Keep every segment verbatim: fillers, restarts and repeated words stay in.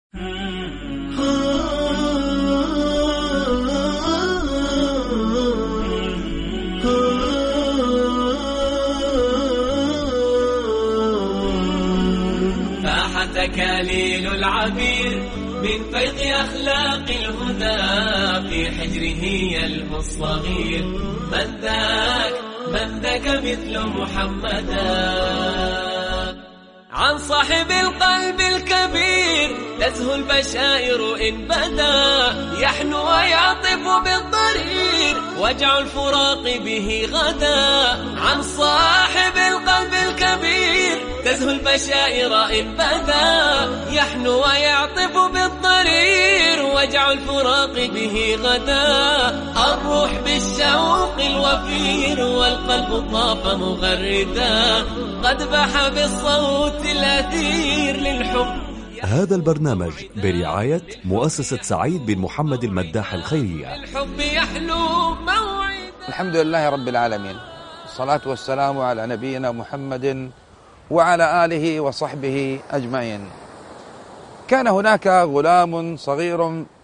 فاح تكاليل العبير من فيض أخلاق الهدى في حجره يلهو الصغير. من ذاك من ذاك مثل محمدا. عن صاحب القلب الكبير تزهو البشائر إن بدا. يحنو ويعطف بالضرير وجع الفراق به غدا. عن صاحب القلب الكبير تزهو البشائر إن بدا. يحنو ويعطف بالضرير وجع الفراق به غدا. الروح بالشوق الوفير والقلب طاف مغردا. قد بح بالصوت الأثير للحب. هذا البرنامج برعاية مؤسسة سعيد بن محمد المداح الخيرية. الحب يحلو موعد. الحمد لله رب العالمين، الصلاة والسلام على نبينا محمد وعلى آله وصحبه أجمعين. كان هناك غلام صغير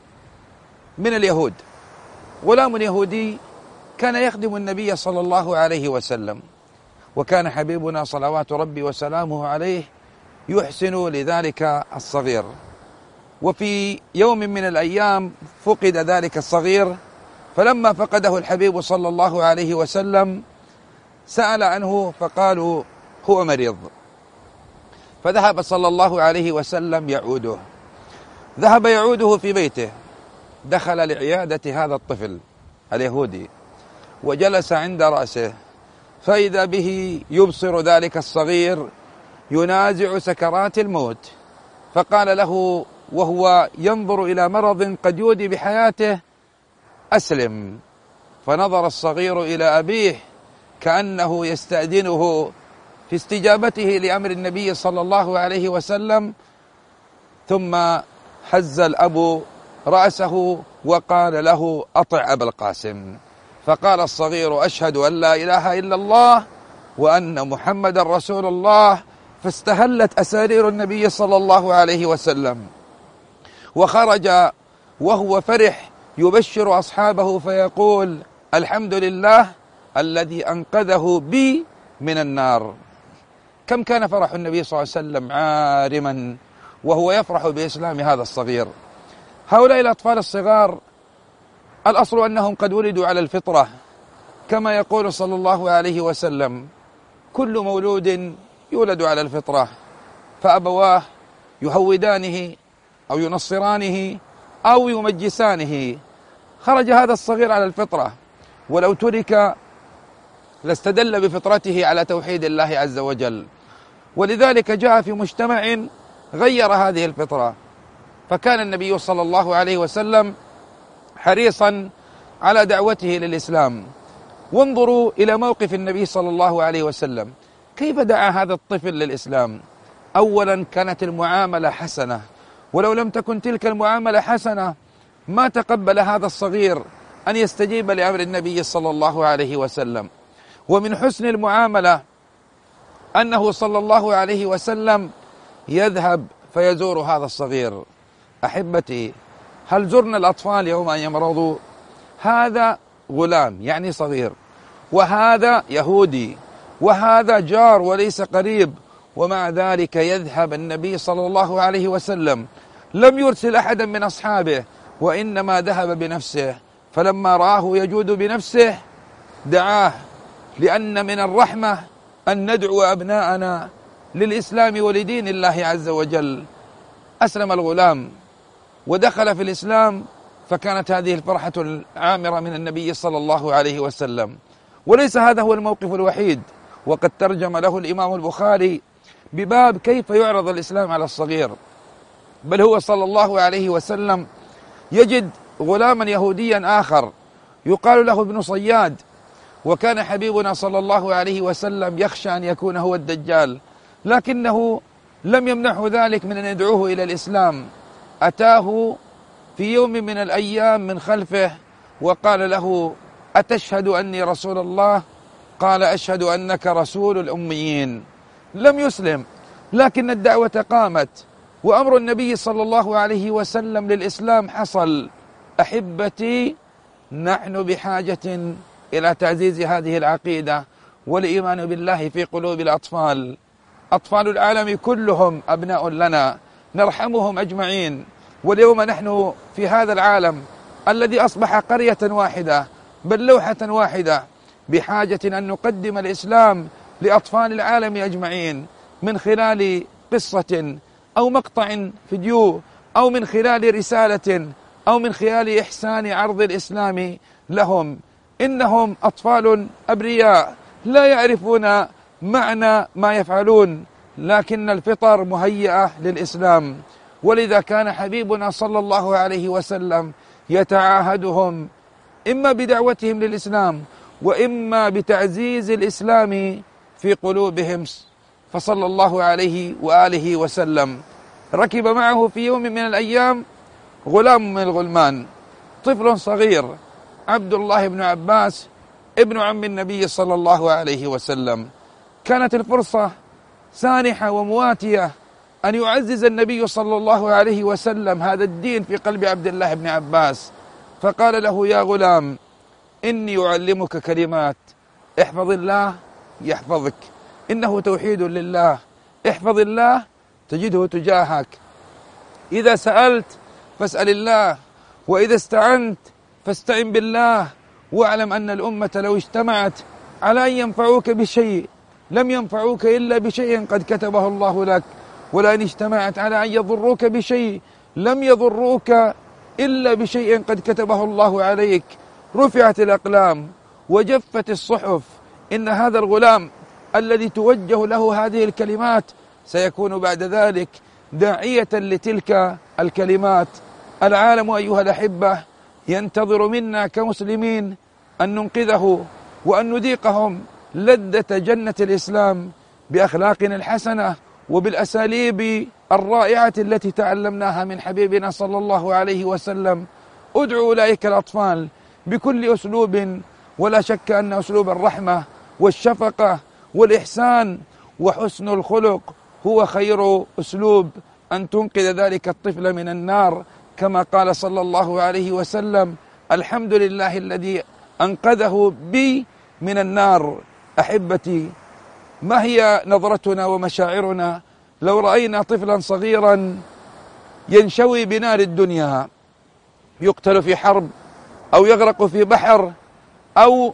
من اليهود، غلام يهودي كان يخدم النبي صلى الله عليه وسلم، وكان حبيبنا صلوات ربي وسلامه عليه يحسن لذلك الصغير. وفي يوم من الأيام فقد ذلك الصغير، فلما فقده الحبيب صلى الله عليه وسلم سأل عنه فقالوا هو مريض. فذهب صلى الله عليه وسلم يعوده، ذهب يعوده في بيته، دخل لعيادة هذا الطفل اليهودي وجلس عند رأسه، فإذا به يبصر ذلك الصغير ينازع سكرات الموت. فقال له وهو ينظر إلى مرض قد يودي بحياته: أسلم. فنظر الصغير إلى أبيه كأنه يستأذنه في استجابته لأمر النبي صلى الله عليه وسلم، ثم هز الأب رأسه وقال له: أطع أبا القاسم. فقال الصغير: أشهد أن لا إله إلا الله وأن محمد رسول الله. فاستهلت أسارير النبي صلى الله عليه وسلم، وخرج وهو فرح يبشر أصحابه فيقول: الحمد لله الذي أنقذه بي من النار. كم كان فرح النبي صلى الله عليه وسلم عارما وهو يفرح بإسلام هذا الصغير. هؤلاء الأطفال الصغار الأصل أنهم قد ولدوا على الفطرة، كما يقول صلى الله عليه وسلم: كل مولود يولد على الفطرة فأبواه يهودانه أو ينصرانه أو يمجسانه. خرج هذا الصغير على الفطرة، ولو ترك لاستدل بفطرته على توحيد الله عز وجل، ولذلك جاء في مجتمع غير هذه الفطرة. فكان النبي صلى الله عليه وسلم حريصا على دعوته للإسلام. وانظروا إلى موقف النبي صلى الله عليه وسلم، كيف دعا هذا الطفل للإسلام. أولا كانت المعاملة حسنة، ولو لم تكن تلك المعاملة حسنة ما تقبل هذا الصغير أن يستجيب لأمر النبي صلى الله عليه وسلم. ومن حسن المعاملة أنه صلى الله عليه وسلم يذهب فيزور هذا الصغير. أحبتي، هل زرنا الأطفال يوم أن يمرضوا؟ هذا غلام يعني صغير، وهذا يهودي، وهذا جار وليس قريب، ومع ذلك يذهب النبي صلى الله عليه وسلم، لم يرسل أحدا من أصحابه وإنما ذهب بنفسه. فلما رآه يجود بنفسه دعاه، لأن من الرحمة أن ندعو أبناءنا للإسلام ولدين الله عز وجل. أسلم الغلام ودخل في الإسلام، فكانت هذه الفرحة العامرة من النبي صلى الله عليه وسلم. وليس هذا هو الموقف الوحيد، وقد ترجم له الإمام البخاري بباب كيف يعرض الإسلام على الصغير. بل هو صلى الله عليه وسلم يجد غلاما يهوديا آخر يقال له ابن صياد، وكان حبيبنا صلى الله عليه وسلم يخشى أن يكون هو الدجال، لكنه لم يمنعه ذلك من أن يدعوه إلى الإسلام. أتاه في يوم من الأيام من خلفه وقال له: أتشهد أني رسول الله؟ قال: أشهد أنك رسول الأميين. لم يسلم، لكن الدعوة قامت، وأمر النبي صلى الله عليه وسلم للإسلام حصل. أحبتي، نحن بحاجة إلى تعزيز هذه العقيدة والإيمان بالله في قلوب الأطفال. أطفال العالم كلهم أبناء لنا، نرحمهم أجمعين. واليوم نحن في هذا العالم الذي أصبح قرية واحدة بل لوحة واحدة بحاجة أن نقدم الإسلام لأطفال العالم أجمعين من خلال قصة أو مقطع فيديو أو من خلال رسالة أو من خلال إحسان عرض الإسلام لهم. إنهم أطفال أبرياء لا يعرفون معنى ما يفعلون، لكن الفطر مهيئة للإسلام. ولذا كان حبيبنا صلى الله عليه وسلم يتعاهدهم إما بدعوتهم للإسلام وإما بتعزيز الإسلام في قلوبهم، فصلى الله عليه وآله وسلم. ركب معه في يوم من الأيام غلام من الغلمان، طفل صغير، عبد الله بن عباس ابن عم النبي صلى الله عليه وسلم. كانت الفرصة سانحة ومواتية أن يعزز النبي صلى الله عليه وسلم هذا الدين في قلب عبد الله بن عباس، فقال له: يا غلام، إني أعلمك كلمات، احفظ الله يحفظك، إنه توحيد لله، احفظ الله تجده تجاهك، إذا سألت فاسأل الله، وإذا استعنت فاستعن بالله، واعلم أن الأمة لو اجتمعت على أن ينفعوك بشيء لم ينفعوك إلا بشيء قد كتبه الله لك، ولئن اجتمعت على أن يضروك بشيء لم يضروك إلا بشيء قد كتبه الله عليك. رفعت الأقلام وجفت الصحف. إن هذا الغلام الذي توجه له هذه الكلمات سيكون بعد ذلك داعية لتلك الكلمات. العالم أيها الأحبة ينتظر منا كمسلمين أن ننقذه وأن نذيقهم لذة جنة الإسلام بأخلاقنا الحسنة وبالأساليب الرائعة التي تعلمناها من حبيبنا صلى الله عليه وسلم. ادعوا أولئك الأطفال بكل أسلوب، ولا شك أن أسلوب الرحمة والشفقة والإحسان وحسن الخلق هو خير أسلوب أن تنقذ ذلك الطفل من النار، كما قال صلى الله عليه وسلم: الحمد لله الذي أنقذه بي من النار. أحبتي، ما هي نظرتنا ومشاعرنا لو رأينا طفلا صغيرا ينشوي بنار الدنيا، يقتل في حرب أو يغرق في بحر أو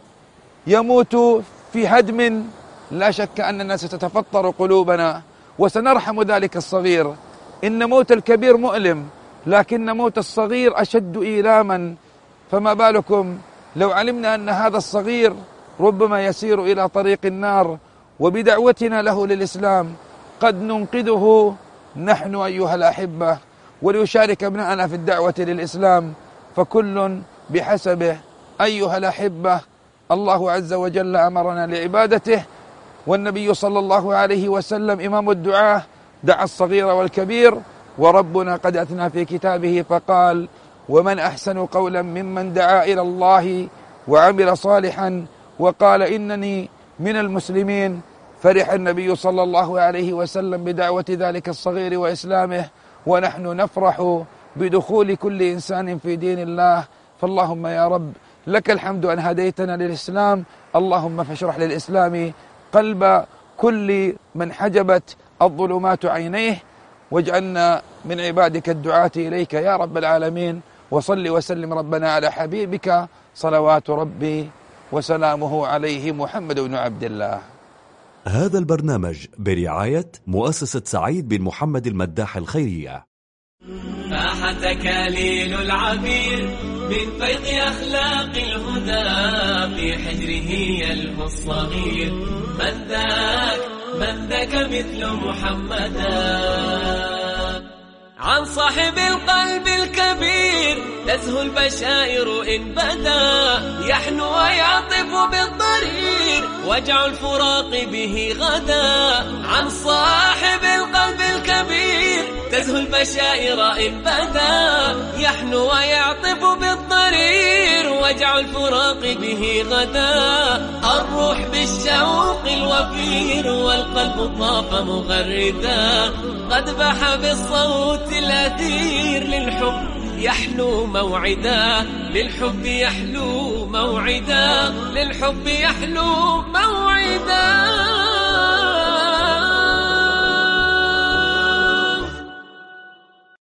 يموت في هدم؟ لا شك أننا ستتفطر قلوبنا وسنرحم ذلك الصغير. إن موت الكبير مؤلم، لكن موت الصغير أشد إيلاما، فما بالكم لو علمنا أن هذا الصغير ربما يسير إلى طريق النار، وبدعوتنا له للإسلام قد ننقذه نحن أيها الأحبة، وليشارك ابنائنا في الدعوة للإسلام، فكل بحسبه أيها الأحبة. الله عز وجل أمرنا لعبادته، والنبي صلى الله عليه وسلم إمام الدعاة دعا الصغير والكبير، وربنا قد أثنى في كتابه فقال: ومن أحسن قولا ممن دعا إلى الله وعمل صالحا وقال إنني من المسلمين. فرح النبي صلى الله عليه وسلم بدعوة ذلك الصغير وإسلامه، ونحن نفرح بدخول كل إنسان في دين الله. فاللهم يا رب لك الحمد أن هديتنا للإسلام، اللهم فاشرح للإسلام قلب كل من حجبت الظلمات عينيه، واجعلنا من عبادك الدعاة إليك يا رب العالمين. وصل وسلم ربنا على حبيبك صلوات ربي وسلامه عليه محمد بن عبد الله. هذا البرنامج برعاية مؤسسة سعيد بن محمد المداح الخيرية. فاح تكاليل العبير من فيض أخلاق الهدى، في حجره يلهو الصغير. من ذاك من ذاك مثل محمدا، عن صاحب القلب الكبير تزهو البشائر إن بدا، يحنو ويعطف بالضرير وجع الفراق به غدا. عن صاحب القلب الكبير تزهو البشائر إن بدا، يحنو ويعطف بالضرير وجع الفراق به غدا. الروح بالشوق الوفير والقلب طاف مغردا، قد بح بالصوت الأثير للحب يحلو موعدا، للحب يحلو موعدا، للحب يحلو موعدا.